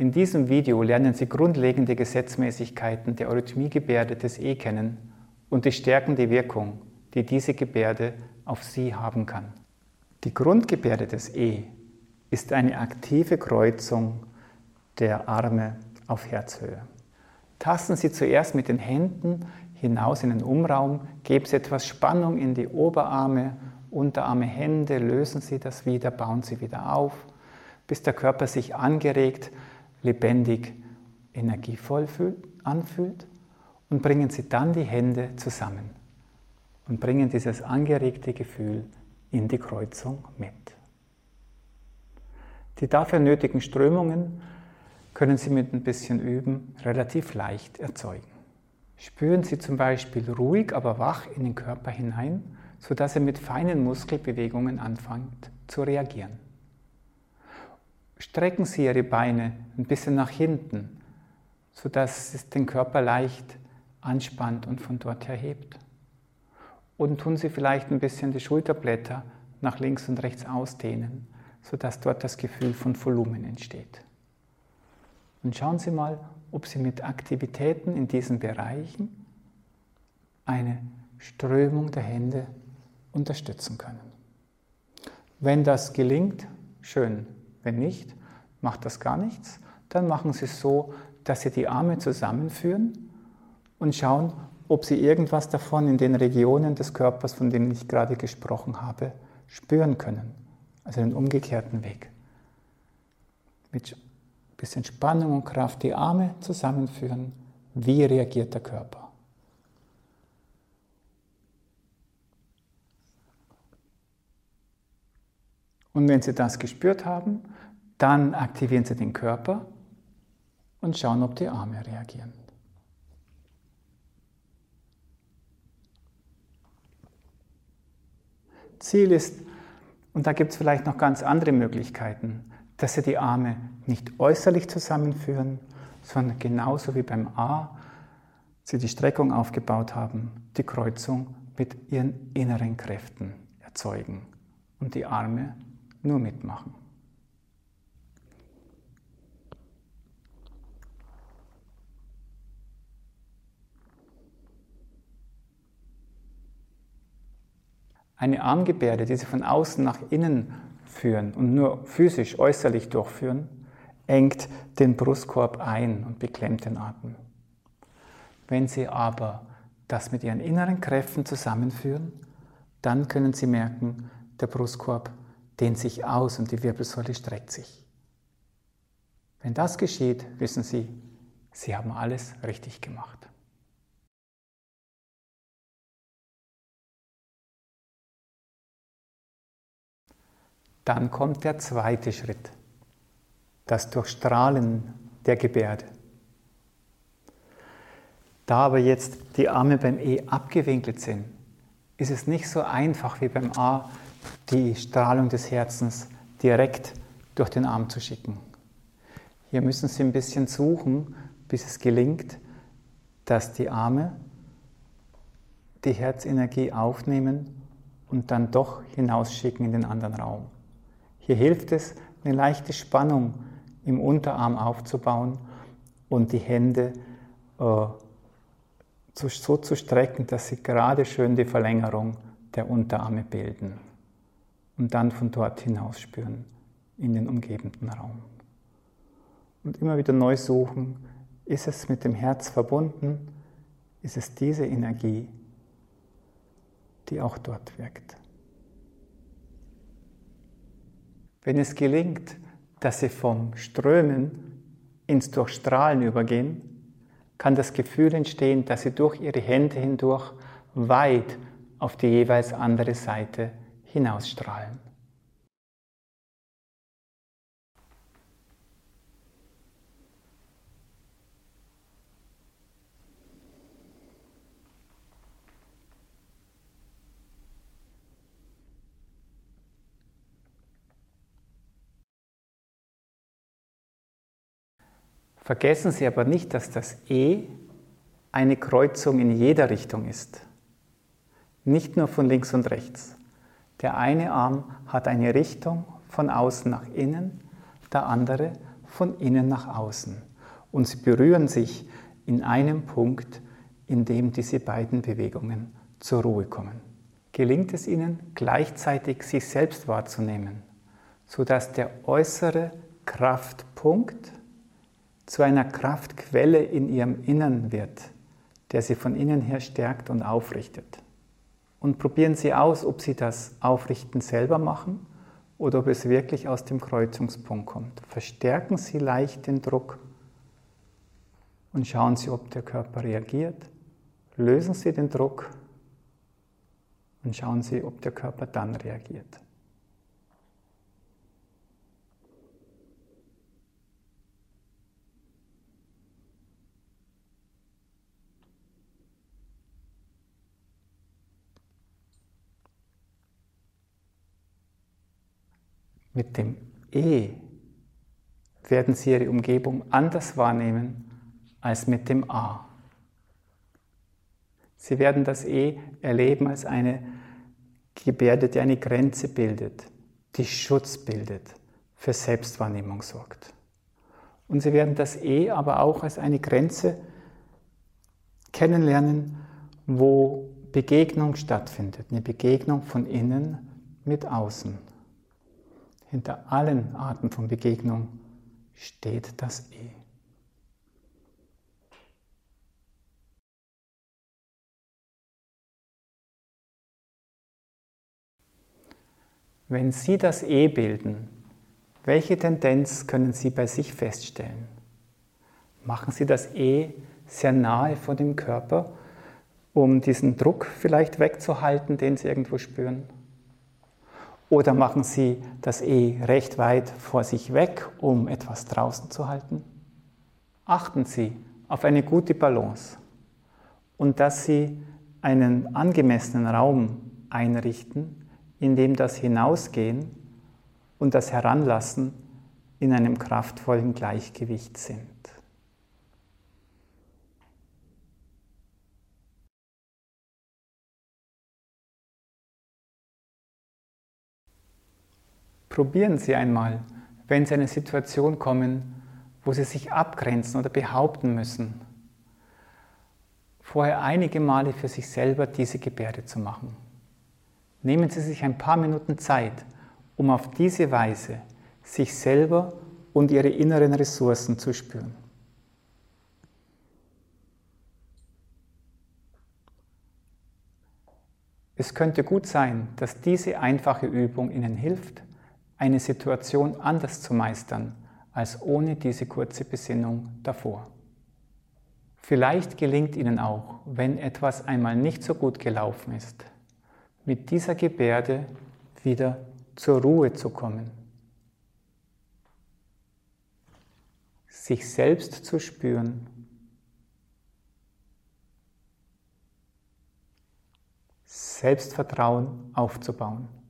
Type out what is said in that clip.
In diesem Video lernen Sie grundlegende Gesetzmäßigkeiten der Eurythmiegebärde des E kennen und die stärkende Wirkung, die diese Gebärde auf Sie haben kann. Die Grundgebärde des E ist eine aktive Kreuzung der Arme auf Herzhöhe. Tasten Sie zuerst mit den Händen hinaus in den Umraum, geben Sie etwas Spannung in die Oberarme, Unterarme, Hände, lösen Sie das wieder, bauen Sie wieder auf, bis der Körper sich angeregt, lebendig, energievoll anfühlt, und bringen Sie dann die Hände zusammen und bringen dieses angeregte Gefühl in die Kreuzung mit. Die dafür nötigen Strömungen können Sie mit ein bisschen Üben relativ leicht erzeugen. Spüren Sie zum Beispiel ruhig, aber wach in den Körper hinein, sodass er mit feinen Muskelbewegungen anfängt zu reagieren. Strecken Sie Ihre Beine ein bisschen nach hinten, sodass es den Körper leicht anspannt und von dort her hebt. Und tun Sie vielleicht ein bisschen die Schulterblätter nach links und rechts ausdehnen, sodass dort das Gefühl von Volumen entsteht. Und schauen Sie mal, ob Sie mit Aktivitäten in diesen Bereichen eine Strömung der Hände unterstützen können. Wenn das gelingt, schön. Wenn nicht, macht das gar nichts. Dann machen Sie es so, dass Sie die Arme zusammenführen und schauen, ob Sie irgendwas davon in den Regionen des Körpers, von denen ich gerade gesprochen habe, spüren können. Also den umgekehrten Weg. Mit ein bisschen Spannung und Kraft die Arme zusammenführen. Wie reagiert der Körper? Und wenn Sie das gespürt haben, dann aktivieren Sie den Körper und schauen, ob die Arme reagieren. Ziel ist, und da gibt es vielleicht noch ganz andere Möglichkeiten, dass Sie die Arme nicht äußerlich zusammenführen, sondern genauso wie beim A Sie die Streckung aufgebaut haben, die Kreuzung mit Ihren inneren Kräften erzeugen und die Arme nur mitmachen. Eine Armgebärde, die Sie von außen nach innen führen und nur physisch, äußerlich durchführen, engt den Brustkorb ein und beklemmt den Atem. Wenn Sie aber das mit Ihren inneren Kräften zusammenführen, dann können Sie merken, der Brustkorb dehnt sich aus und die Wirbelsäule streckt sich. Wenn das geschieht, wissen Sie, Sie haben alles richtig gemacht. Dann kommt der zweite Schritt, das Durchstrahlen der Gebärde. Da aber jetzt die Arme beim E abgewinkelt sind, ist es nicht so einfach wie beim A, die Strahlung des Herzens direkt durch den Arm zu schicken. Hier müssen Sie ein bisschen suchen, bis es gelingt, dass die Arme die Herzenergie aufnehmen und dann doch hinausschicken in den anderen Raum. Hier hilft es, eine leichte Spannung im Unterarm aufzubauen und die Hände so zu strecken, dass sie gerade schön die Verlängerung der Unterarme bilden und dann von dort hinaus spüren in den umgebenden Raum. Und immer wieder neu suchen, ist es mit dem Herz verbunden, ist es diese Energie, die auch dort wirkt. Wenn es gelingt, dass Sie vom Strömen ins Durchstrahlen übergehen, kann das Gefühl entstehen, dass Sie durch Ihre Hände hindurch weit auf die jeweils andere Seite hinausstrahlen. Vergessen Sie aber nicht, dass das E eine Kreuzung in jeder Richtung ist. Nicht nur von links und rechts. Der eine Arm hat eine Richtung von außen nach innen, der andere von innen nach außen und sie berühren sich in einem Punkt, in dem diese beiden Bewegungen zur Ruhe kommen. Gelingt es Ihnen, gleichzeitig sich selbst wahrzunehmen, sodass der äußere Kraftpunkt zu einer Kraftquelle in Ihrem Innern wird, der Sie von innen her stärkt und aufrichtet. Und probieren Sie aus, ob Sie das Aufrichten selber machen oder ob es wirklich aus dem Kreuzungspunkt kommt. Verstärken Sie leicht den Druck und schauen Sie, ob der Körper reagiert. Lösen Sie den Druck und schauen Sie, ob der Körper dann reagiert. Mit dem E werden Sie Ihre Umgebung anders wahrnehmen als mit dem A. Sie werden das E erleben als eine Gebärde, die eine Grenze bildet, die Schutz bildet, für Selbstwahrnehmung sorgt. Und Sie werden das E aber auch als eine Grenze kennenlernen, wo Begegnung stattfindet, eine Begegnung von innen mit außen. Hinter allen Arten von Begegnung steht das E. Wenn Sie das E bilden, welche Tendenz können Sie bei sich feststellen? Machen Sie das E sehr nahe vor dem Körper, um diesen Druck vielleicht wegzuhalten, den Sie irgendwo spüren? Oder machen Sie das E recht weit vor sich weg, um etwas draußen zu halten? Achten Sie auf eine gute Balance und dass Sie einen angemessenen Raum einrichten, in dem das Hinausgehen und das Heranlassen in einem kraftvollen Gleichgewicht sind. Probieren Sie einmal, wenn Sie in eine Situation kommen, wo Sie sich abgrenzen oder behaupten müssen, vorher einige Male für sich selber diese Gebärde zu machen. Nehmen Sie sich ein paar Minuten Zeit, um auf diese Weise sich selber und Ihre inneren Ressourcen zu spüren. Es könnte gut sein, dass diese einfache Übung Ihnen hilft, eine Situation anders zu meistern, als ohne diese kurze Besinnung davor. Vielleicht gelingt Ihnen auch, wenn etwas einmal nicht so gut gelaufen ist, mit dieser Gebärde wieder zur Ruhe zu kommen, sich selbst zu spüren, Selbstvertrauen aufzubauen.